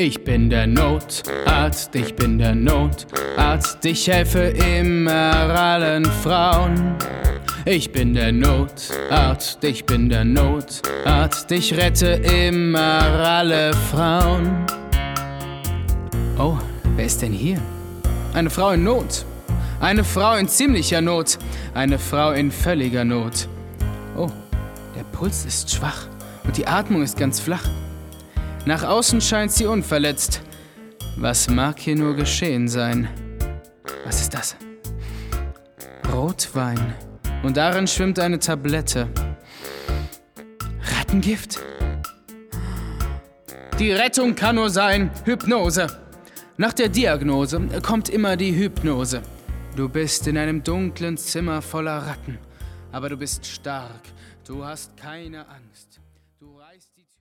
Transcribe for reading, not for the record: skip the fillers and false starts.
Ich bin der Notarzt, ich bin der Notarzt, ich helfe immer allen Frauen. Ich bin der Notarzt, ich bin der Notarzt, ich rette immer alle Frauen. Oh, wer ist denn hier? Eine Frau in Not, eine Frau in ziemlicher Not, eine Frau in völliger Not. Oh, der Puls ist schwach und die Atmung ist ganz flach. Nach außen scheint sie unverletzt. Was mag hier nur geschehen sein? Was ist das? Rotwein. Und darin schwimmt eine Tablette. Rattengift? Die Rettung kann nur sein Hypnose. Nach der Diagnose kommt immer die Hypnose. Du bist in einem dunklen Zimmer voller Ratten. Aber du bist stark. Du hast keine Angst. Du reißt die